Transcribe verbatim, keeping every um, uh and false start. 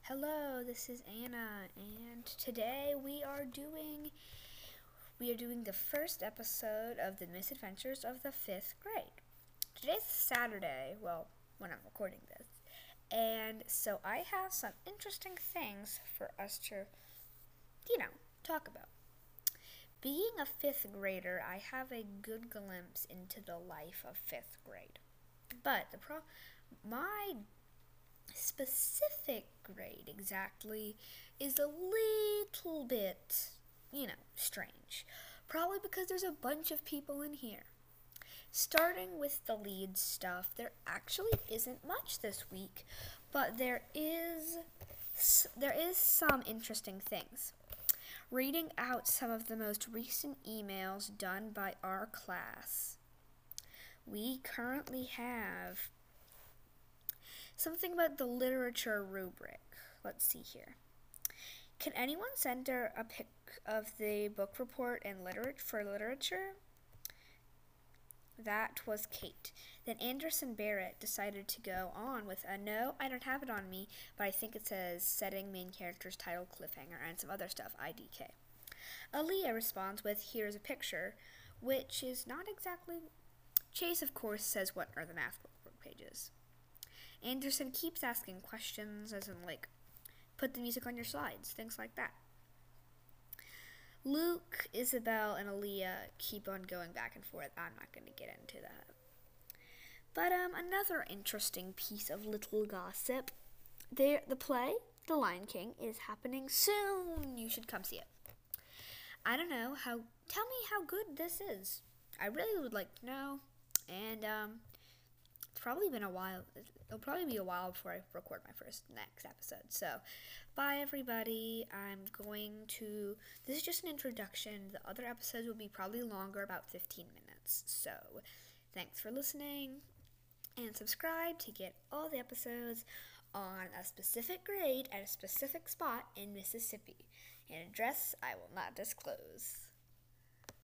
Hello, this is Anna, and today we are doing we are doing the first episode of the Misadventures of the Fifth Grade. Today's Saturday, well, when I'm recording this, and so I have some interesting things for us to, you know, talk about. Being a fifth grader, I have a good glimpse into the life of fifth grade. But the pro, my specific grade exactly is a little bit, you know, strange. Probably because there's a bunch of people in here. Starting with the lead stuff, there actually isn't much this week, but there is there is some interesting things. Reading out some of the most recent emails done by our class. We currently have something about the literature rubric. Let's see here. Can anyone send her a pic of the book report in liter- for literature? That was Kate. Then Anderson Barrett decided to go on with a no, I don't have it on me, but I think it says setting main character's title cliffhanger and some other stuff, I D K. Aaliyah responds with here's a picture, which is not exactly. Chase, of course, says what are the math book pages. Anderson keeps asking questions, as in, like, put the music on your slides, things like that. Luke, Isabel, and Aaliyah keep on going back and forth. I'm not going to get into that. But um, another interesting piece of little gossip. There, the play, The Lion King, is happening soon. You should come see it. I don't know how. Tell me how good this is. I really would like to know. And um, it's probably been a while. It'll probably be a while before I record my first next episode. So, bye everybody. I'm going to. This is just an introduction. The other episodes will be probably longer, about fifteen minutes. So, thanks for listening, and subscribe to get all the episodes on a specific grade at a specific spot in Mississippi. An address I will not disclose.